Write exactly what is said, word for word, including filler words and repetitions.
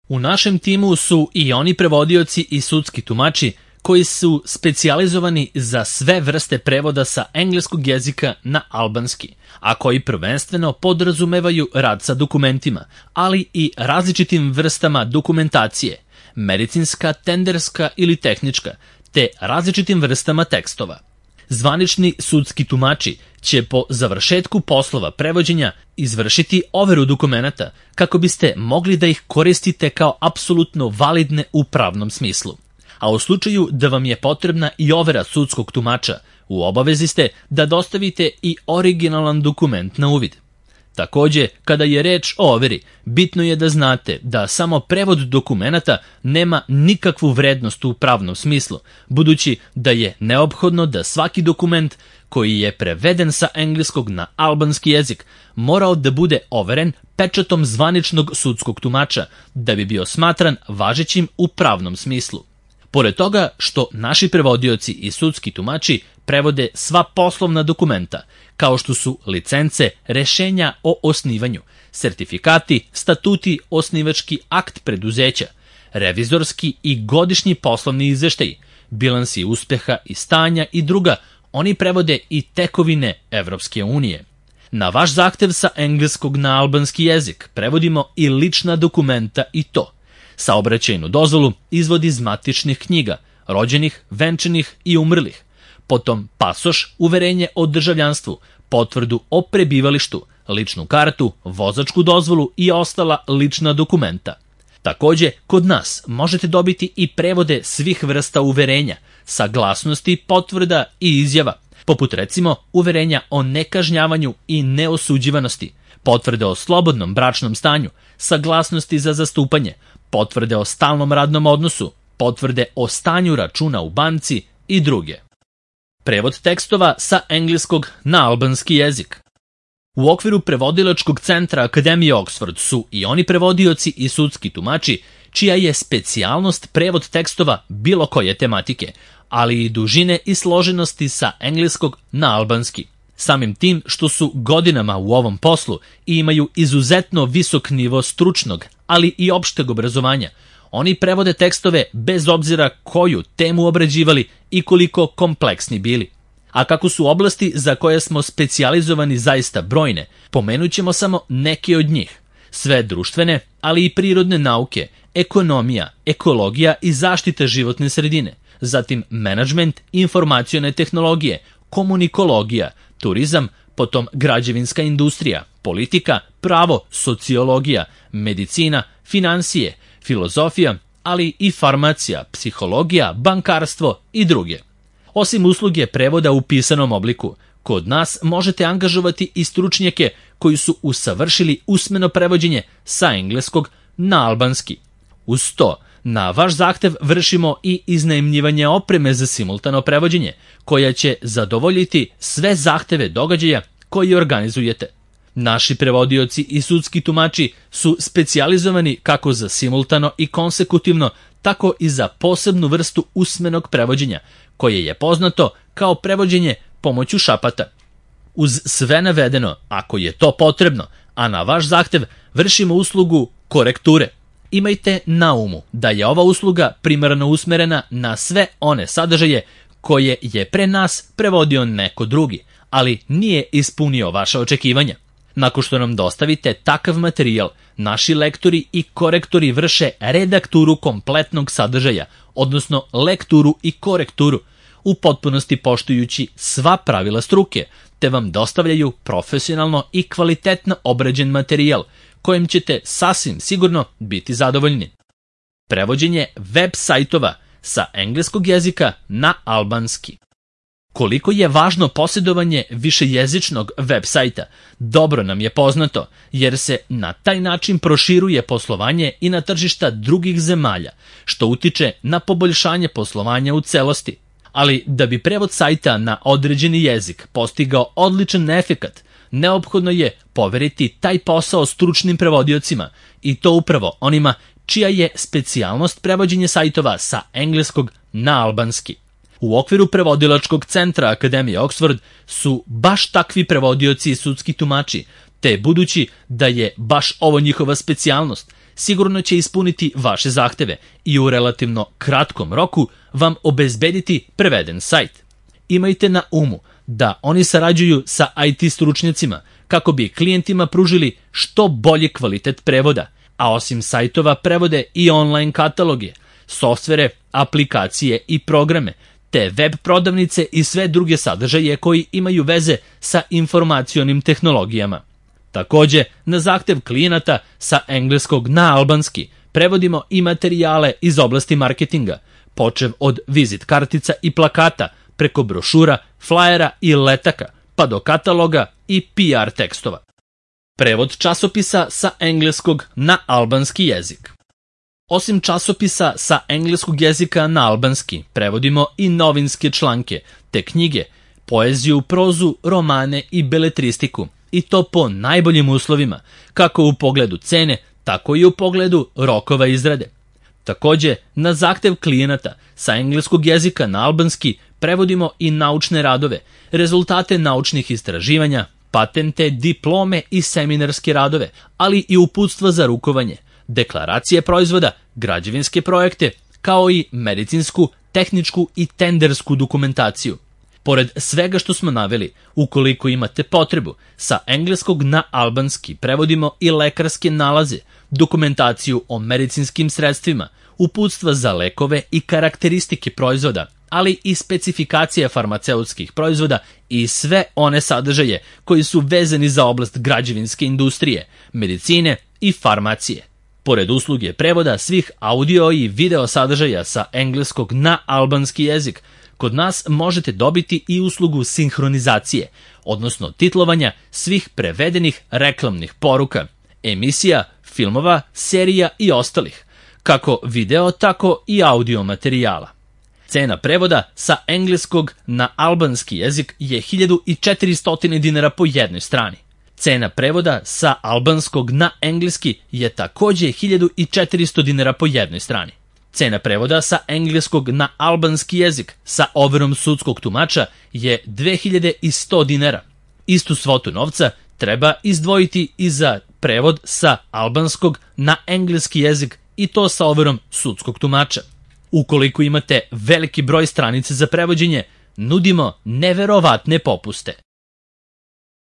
U našem timu su i oni prevodioci i sudski tumači koji su specijalizovani za sve vrste prevoda sa engleskog jezika na albanski, a koji prvenstveno podrazumevaju rad sa dokumentima, ali i različitim vrstama dokumentacije, medicinska, tenderska ili tehnička, te različitim vrstama tekstova. Zvanični sudski tumači će po završetku poslova prevođenja izvršiti overu dokumenata kako biste mogli da ih koristite kao apsolutno validne u pravnom smislu. A u slučaju da vam je potrebna i overa sudskog tumača, u obavezi ste da dostavite i originalan dokument na uvid. Takođe, kada je reč o overi, bitno je da znate da samo prevod dokumenata nema nikakvu vrednost u pravnom smislu, budući da je neophodno da svaki dokument koji je preveden sa engleskog na albanski jezik morao da bude overen pečatom zvaničnog sudskog tumača da bi bio smatran važećim u pravnom smislu. Pored toga što naši prevodioci i sudski tumači prevode sva poslovna dokumenta, kao što su licence, rešenja o osnivanju, sertifikati, statuti, osnivački akt preduzeća, revizorski i godišnji poslovni izveštaj, bilansi uspeha i stanja i druga, oni prevode i tekovine Evropske unije. Na vaš zahtev sa engleskog na albanski jezik prevodimo i lična dokumenta i to: saobraćajnu dozvolu, izvod iz matičnih knjiga, rođenih, venčanih i umrlih, potom pasoš, uverenje o državljanstvu, potvrdu o prebivalištu, ličnu kartu, vozačku dozvolu i ostala lična dokumenta. Takođe, kod nas možete dobiti i prevode svih vrsta uverenja, saglasnosti, potvrda i izjava, poput recimo uverenja o nekažnjavanju i neosuđivanosti, potvrde o slobodnom bračnom stanju, saglasnosti za zastupanje, potvrde o stalnom radnom odnosu, potvrde o stanju računa u banci i druge. Prevod tekstova sa engleskog na albanski jezik. U okviru prevodilačkog centra Akademije Oxford su i oni prevodioci i sudski tumači čija je specijalnost prevod tekstova bilo koje tematike, ali i dužine i složenosti sa engleskog na albanski. Samim tim što su godinama u ovom poslu i imaju izuzetno visok nivo stručnog, ali i opšteg obrazovanja, oni prevode tekstove bez obzira koju temu obrađivali i koliko kompleksni bili. A kako su oblasti za koje smo specijalizovani zaista brojne, pomenut ćemo samo neke od njih. Sve društvene, ali i prirodne nauke, ekonomija, ekologija i zaštita životne sredine, zatim menadžment, informacione tehnologije, komunikologija, turizam, potom građevinska industrija, politika, pravo, sociologija, medicina, finansije, filozofija, ali i farmacija, psihologija, bankarstvo i druge. Osim usluge prevoda u pisanom obliku, kod nas možete angažovati i stručnjake koji su usavršili usmeno prevođenje sa engleskog na albanski. Uz to, na vaš zahtev vršimo i iznajmljivanje opreme za simultano prevođenje, koja će zadovoljiti sve zahteve događaja koji organizujete. Naši prevodioci i sudski tumači su specijalizovani kako za simultano i konsekutivno, tako i za posebnu vrstu usmenog prevođenja, koje je poznato kao prevođenje pomoću šapata. Uz sve navedeno, ako je to potrebno, a na vaš zahtev vršimo uslugu korekture. Imajte na umu da je ova usluga primarno usmerena na sve one sadržaje koje je pre nas prevodio neko drugi, ali nije ispunio vaša očekivanja. Nakon što nam dostavite takav materijal, naši lektori i korektori vrše redakturu kompletnog sadržaja, odnosno lekturu i korekturu, u potpunosti poštujući sva pravila struke, te vam dostavljaju profesionalno i kvalitetno obrađen materijal, kojim ćete sasvim sigurno biti zadovoljni. Prevođenje web sajtova sa engleskog jezika na albanski. Koliko je važno posjedovanje višejezičnog web sajta, dobro nam je poznato, jer se na taj način proširuje poslovanje i na tržišta drugih zemalja, što utiče na poboljšanje poslovanja u celosti. Ali da bi prevod sajta na određeni jezik postigao odličan efekat, neophodno je poveriti taj posao stručnim prevodiocima, i to upravo onima čija je specijalnost prevođenje sajtova sa engleskog na albanski. U okviru prevodilačkog centra Akademije Oxford su baš takvi prevodioci i sudski tumači, te budući da je baš ovo njihova specijalnost, sigurno će ispuniti vaše zahteve i u relativno kratkom roku vam obezbediti preveden sajt. Imajte na umu da oni sarađuju sa I T stručnjacima kako bi klijentima pružili što bolji kvalitet prevoda, a osim sajtova prevode i online kataloge, softvere, aplikacije i programe, te web prodavnice i sve druge sadržaje koji imaju veze sa informacionim tehnologijama. Takođe, na zahtev klijenata sa engleskog na albanski prevodimo i materijale iz oblasti marketinga, počev od vizit kartica i plakata, preko brošura, flajera i letaka, pa do kataloga i P R tekstova. Prevod časopisa sa engleskog na albanski jezik. Osim časopisa sa engleskog jezika na albanski, prevodimo i novinske članke, te knjige, poeziju, prozu, romane i beletristiku, i to po najboljim uslovima, kako u pogledu cene, tako i u pogledu rokova izrade. Takođe, na zahtev klijenata sa engleskog jezika na albanski prevodimo i naučne radove, rezultate naučnih istraživanja, patente, diplome i seminarske radove, ali i uputstva za rukovanje, deklaracije proizvoda, građevinske projekte, kao i medicinsku, tehničku i tendersku dokumentaciju. Pored svega što smo naveli, ukoliko imate potrebu, sa engleskog na albanski prevodimo i lekarske nalaze, dokumentaciju o medicinskim sredstvima, uputstva za lekove i karakteristike proizvoda, ali i specifikacije farmaceutskih proizvoda i sve one sadržaje koji su vezani za oblast građevinske industrije, medicine i farmacije. Pored usluge prevoda svih audio i video sadržaja sa engleskog na albanski jezik, kod nas možete dobiti i uslugu sinhronizacije, odnosno titlovanja svih prevedenih reklamnih poruka, emisija, filmova, serija i ostalih, kako video, tako i audio materijala. Cena prevoda sa engleskog na albanski jezik je hiljadu četiristo dinara po jednoj strani. Cena prevoda sa albanskog na engleski je takođe hiljadu četiristo dinara po jednoj strani. Cena prevoda sa engleskog na albanski jezik sa overom sudskog tumača je dve hiljade sto dinara. Istu svotu novca treba izdvojiti i za prevod sa albanskog na engleski jezik i to sa overom sudskog tumača. Ukoliko imate veliki broj stranica za prevođenje, nudimo neverovatne popuste.